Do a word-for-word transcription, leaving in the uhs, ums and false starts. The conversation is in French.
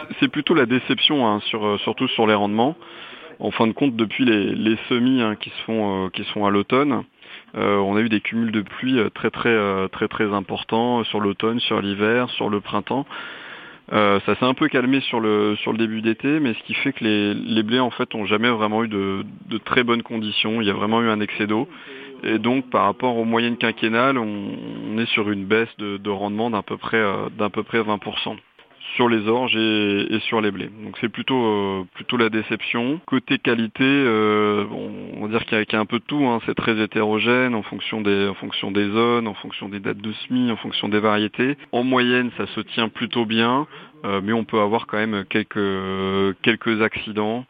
C'est plutôt la déception, hein, sur, euh, surtout sur les rendements. En fin de compte, depuis les, les semis, hein, qui se font, euh, qui se font à l'automne, euh, on a eu des cumuls de pluie euh, très très euh, très très importants euh, sur l'automne, sur l'hiver, sur le printemps. Euh, ça s'est un peu calmé sur le sur le début d'été, mais ce qui fait que les, les blés en fait ont jamais vraiment eu de, de très bonnes conditions. Il y a vraiment eu un excès d'eau. Et donc par rapport aux moyennes quinquennales, on, on est sur une baisse de, de rendement d'à peu près euh, d'à peu près vingt pour cent sur les orges et, et sur les blés. Donc c'est plutôt euh, plutôt la déception. Côté qualité, euh, bon, on va dire qu'il y, a qu'il y a un peu de tout, hein. C'est très hétérogène en fonction des en fonction des zones, en fonction des dates de semis, en fonction des variétés. En moyenne, ça se tient plutôt bien, euh, mais on peut avoir quand même quelques quelques accidents